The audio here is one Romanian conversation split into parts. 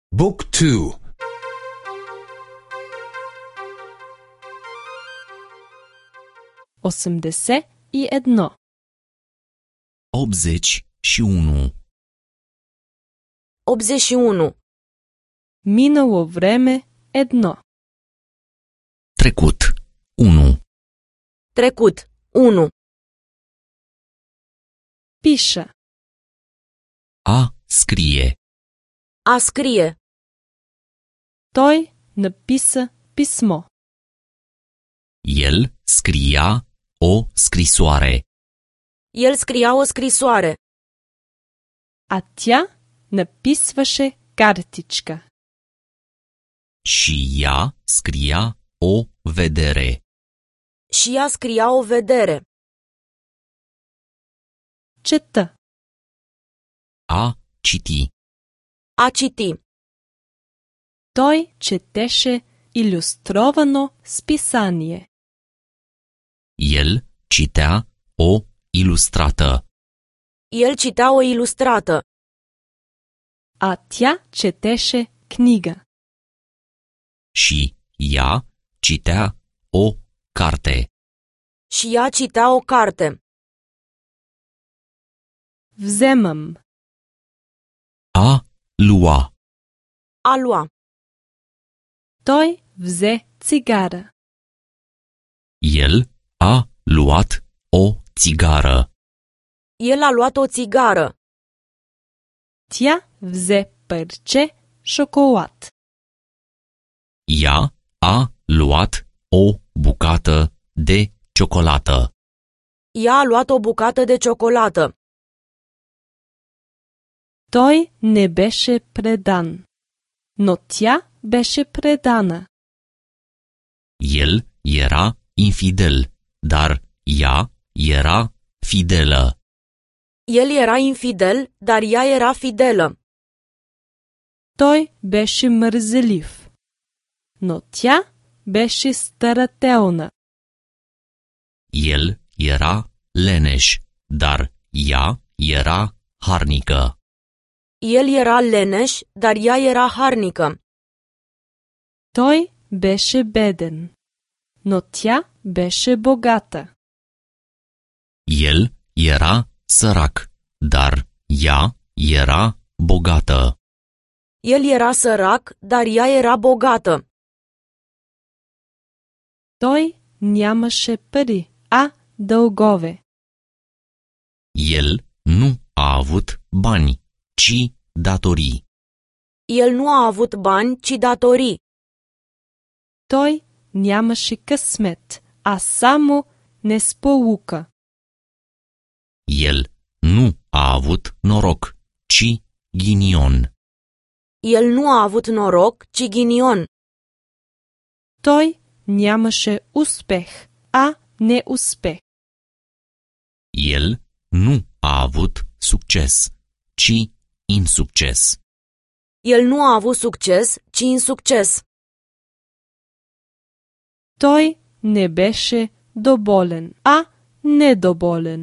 Book 2. 81. 81. 81. Минало време 1. Trecut. 1. Trecut. 1. Пиша. A scrie. A scrie. Той написа писмо. El scria o scrisoare. El scria o scrisoare. А тя написваше картичка. Și ea scria o vedere. Și ea scria o vedere. Чета. A citi. A citi. Той четеше илюстровано списание. El citea o ilustrată. El citea o ilustrată. А тя четеше книга. Și ea citea o carte. Și ea citea o carte. Вземам. A lua. A lua. Той взе цигара. El a luat o țigară. El a luat o țigară. Тя взе парче шоколад. Ea a luat o bucată de ciocolată. Ea a luat o bucată de ciocolată. Той не беше предан, но тя беше предана. El era infidel, dar ea era fidelă. El era infidel, dar ea era fidelă. Той беше мързелив, но тя беше старателна. El era leneș, dar ea era harnică. El era leneș, dar ea era harnică. Той беше беден, но тя беше богата. El era sărac, dar ea era bogată. El era sărac, dar ea era bogată. Той нямаше пари, а дългове. El nu a avut bani, ci datorii. El nu a avut bani, ci datorii. Той нямаше късмет, а само несполука. El nu a avut noroc, ci ghinion. El nu a avut noroc, ci ghinion. Той нямаше успех, а неуспех. El nu a avut succes, ci insucces. El nu a avut succes, ci insucces. Той не беше доволен, а недоволен.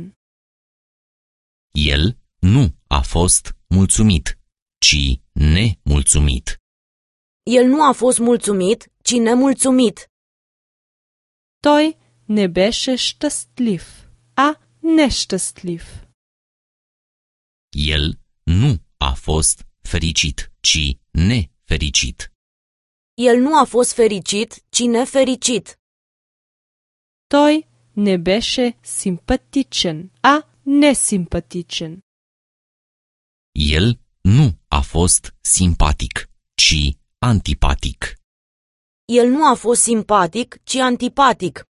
El nu a fost mulțumit, ci nemulțumit. El nu a fost mulțumit, ci nemulțumit. Той не беше щастлив, а нещастлив. El nu a fost fericit, ci nefericit. El nu a fost fericit, ci nefericit. Той не беше симпатичен, а несимпатичен. El nu a fost simpatic, ci antipatic. El nu a fost simpatic, ci antipatic.